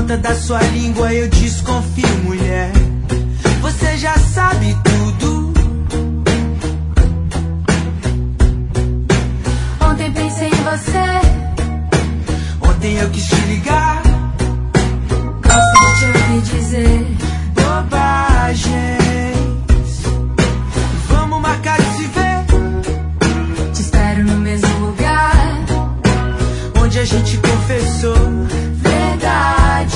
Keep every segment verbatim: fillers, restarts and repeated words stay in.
ponta da sua língua eu desconfio, mulher. Você já sabe tudo. Ontem pensei em você. Ontem eu quis te ligar. Gosto de te ouvir dizer bobagens. Vamos marcar de se ver. Te espero no mesmo lugar onde a gente confessou verdades.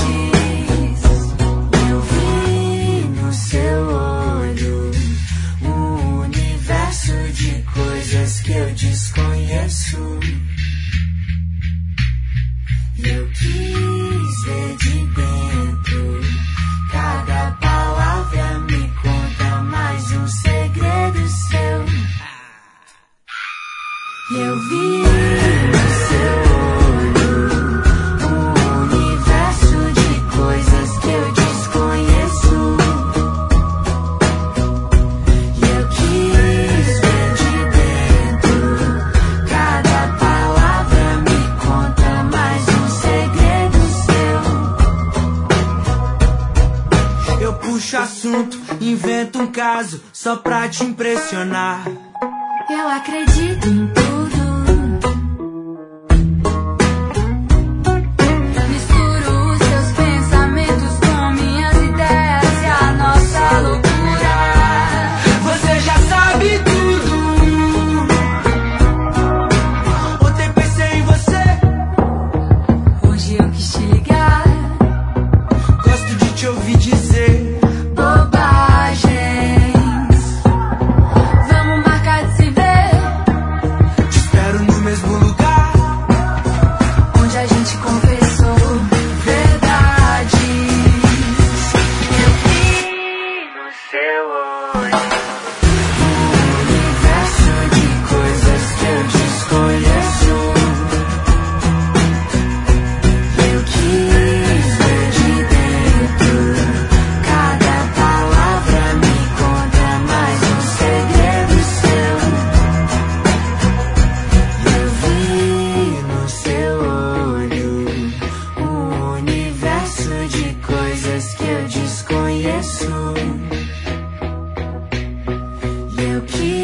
Eu vi no seu olho um universo de coisas que eu desconheço. Eu quis ver de dentro. Cada palavra me conta mais um segredo seu. Eu vi no seu olho um universo de coisas que eu desconheço. E eu quis ver de dentro. Cada palavra me conta mais um segredo seu. Eu puxo assunto, invento um caso só pra te impressionar. Eu acredito em tudo. Misturo os seus pensamentos com minhas ideias e a nossa loucura. Você já sabe tudo. Ontem pensei em você. Hoje eu quis te ligar. Gosto de te ouvir dizer bobagens. Vamos marcar de se ver. te espero no mesmo lugar onde a gente confessou verdades. Eu vi no seu olho um universo de coisas que eu desconheço. Eu quis ver de dentro. Cada palavra me conta mais um segredo seu. Eu vi no seu olho um universo de coisas que eu desconheço. E eu quis